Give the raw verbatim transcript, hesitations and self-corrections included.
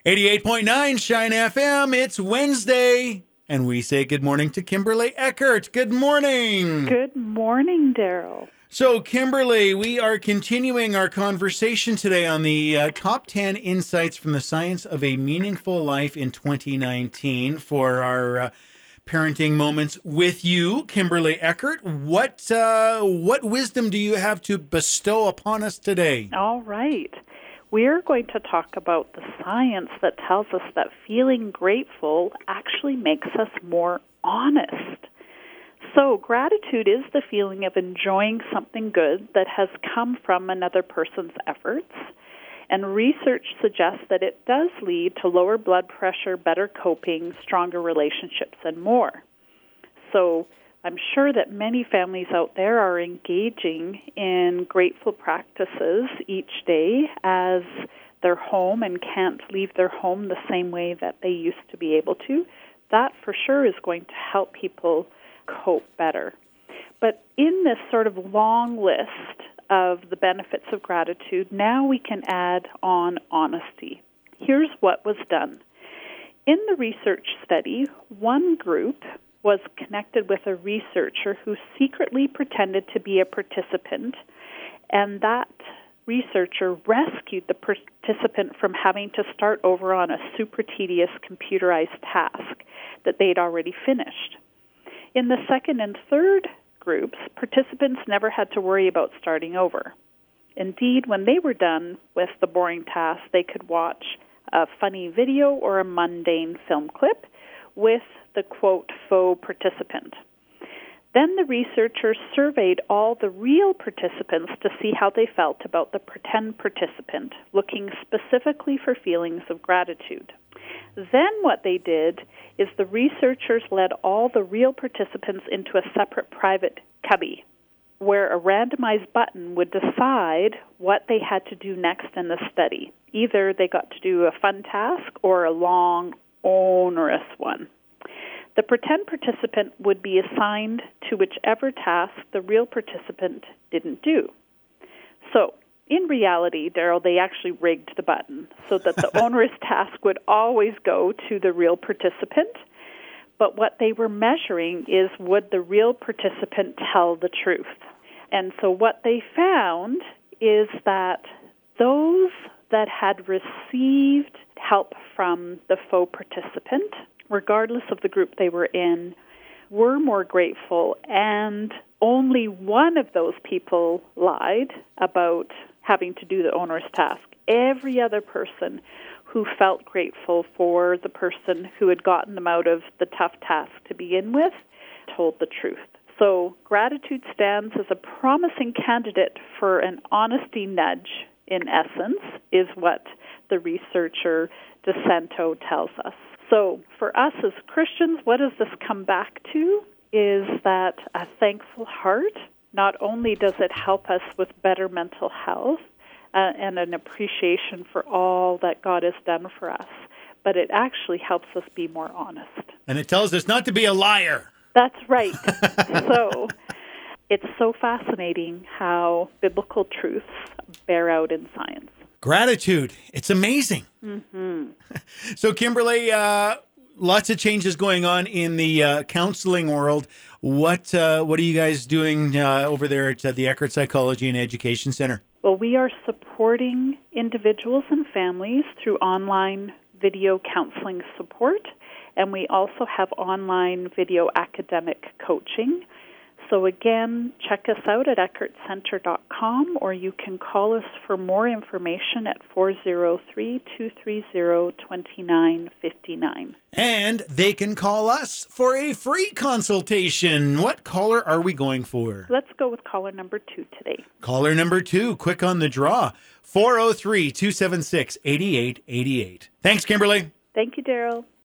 eighty-eight point nine Shine F M. It's Wednesday, and we say good morning to Kimberly Eckert. Good morning. Good morning, Daryl. So, Kimberly, we are continuing our conversation today on the uh, top ten insights from the science of a meaningful life in twenty nineteen for our uh, parenting moments with you, Kimberly Eckert. What uh, what wisdom do you have to bestow upon us today? All right. We're going to talk about the science that tells us that feeling grateful actually makes us more honest. So gratitude is the feeling of enjoying something good that has come from another person's efforts. And research suggests that it does lead to lower blood pressure, better coping, stronger relationships, and more. So I'm sure that many families out there are engaging in grateful practices each day as they're home and can't leave their home the same way that they used to be able to. That for sure is going to help people cope better. But in this sort of long list of the benefits of gratitude, now we can add on honesty. Here's what was done. In the research study, one group was connected with a researcher who secretly pretended to be a participant, and that researcher rescued the participant from having to start over on a super tedious computerized task that they'd already finished. In the second and third groups, participants never had to worry about starting over. Indeed, when they were done with the boring task, they could watch a funny video or a mundane film clip with the, quote, faux participant. Then the researchers surveyed all the real participants to see how they felt about the pretend participant, looking specifically for feelings of gratitude. Then what they did is the researchers led all the real participants into a separate private cubby, where a randomized button would decide what they had to do next in the study. Either they got to do a fun task or a long, onerous one. The pretend participant would be assigned to whichever task the real participant didn't do. So, in reality, Daryl, they actually rigged the button so that the onerous task would always go to the real participant. But what they were measuring is, would the real participant tell the truth? And so what they found is that those that had received help from the faux participant, regardless of the group they were in, were more grateful, and only one of those people lied about having to do the onerous task. Every other person who felt grateful for the person who had gotten them out of the tough task to begin with told the truth. So gratitude stands as a promising candidate for an honesty nudge, in essence, is what the researcher DeSanto tells us. So for us as Christians, what does this come back to is that a thankful heart, not only does it help us with better mental health uh, and an appreciation for all that God has done for us, but it actually helps us be more honest. And it tells us not to be a liar. That's right. So it's so fascinating how biblical truths bear out in science. Gratitude. It's amazing. Mm-hmm. So, Kimberly, uh, lots of changes going on in the uh, counseling world. What uh, what are you guys doing uh, over there at uh, the Eckert Psychology and Education Center? Well, we are supporting individuals and families through online video counseling support, and we also have online video academic coaching. So again, check us out at eckert center dot com, or you can call us for more information at four oh three, two three zero, two nine five nine. And they can call us for a free consultation. What caller are we going for? Let's go with caller number two today. Caller number two, quick on the draw, four oh three, two seven six, eight eight eight eight. Thanks, Kimberly. Thank you, Daryl.